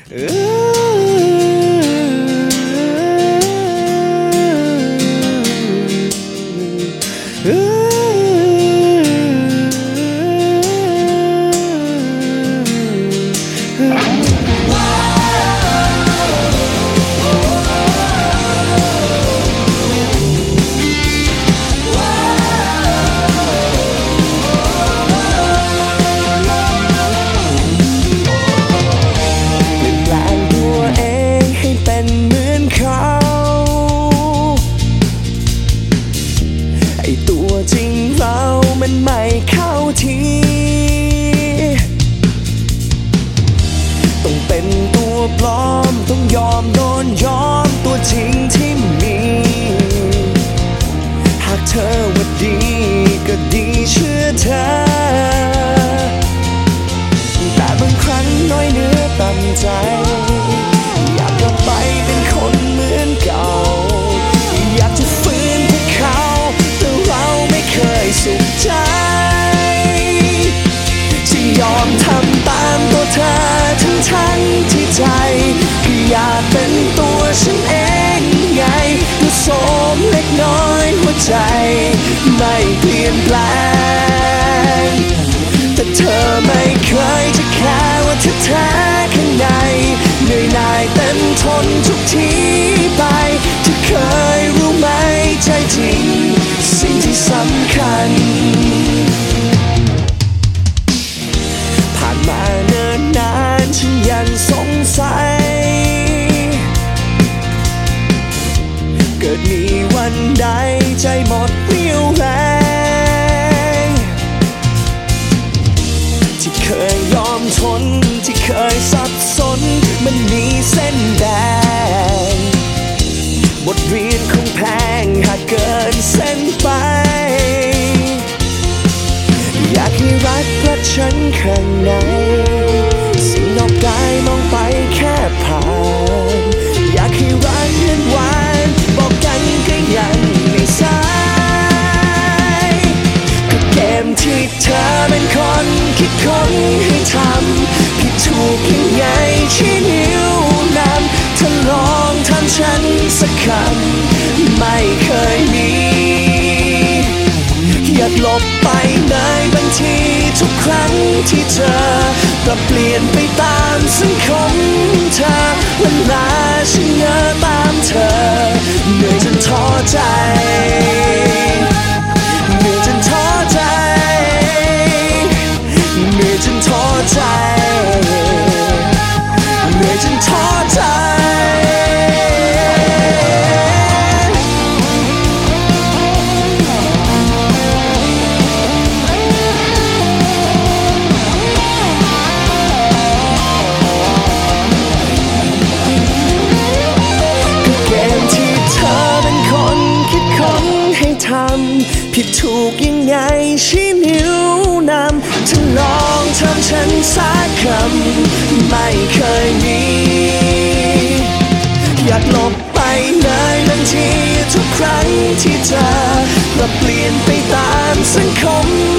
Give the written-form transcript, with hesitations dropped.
ตัวจริงเรามันไม่เข้าทีต้องเป็นตัวปลอมต้องยอมโดนย้อมตัวจริงที่มีหากเธอว่าดีก็ดีเชื่อเธอแต่บางครั้งน้อยเนื้อต่ำใจอยากกลับไปเป็นคนเหมือนเก่าอยากจะฟื้นพวกเขาแต่เราไม่เคยสุขใจจะยอมทำตามตัวเธอทั้งที่ใจก็อยากเป็นตัวฉันเองไงดูโสมเล็กน้อยหัวใจไม่เปลี่ยนแปลงแต่เธอไม่เคยจะแค่ว่าเธอแท้ข้างในเหนื่อยหน่ายเต็มทนทุกทีไปเธอเคยรู้ไหมใจจริงสิ่งที่สำคัญผ่านมาเนิ่นนานฉันยังสงสัยเกิดมีวันใดใจหมดเรี่ยวแรงที่เคยยอมทนที่เคยสับสนมันมีเส้นแดงบทเรียนคงแพงหากเกินเส้นไปอยากให้รักฉันข้างในสิ่งนอกกายมองไปแค่ผ่านอยากให้รักนั้นหวานบอกกันก็ยังไม่สายก็เกมที่เธอเป็นคนคิดค้นให้ทำผิดถูกยังไงชี้นิ้วนำเธอลองทำฉันสักคำไม่เคยมีอยากหลบไปเลยบางทีทุกครั้งที่เธอปรับเปลี่ยนไปตามสังคมเธอเวลาฉันเงอตามเธอเหนื่อยจนท้อใจเหนื่อยจนท้อใจเหนื่อยจนท้อใจเหนื่อยจนท้อใจผิดถูกยังไงชี้นิ้วนำเธอลองทำฉันสักคำไม่เคยมีอยากหลบไปเลยบางทีทุกครั้งที่เธอปรับเปลี่ยนไปตามสังคม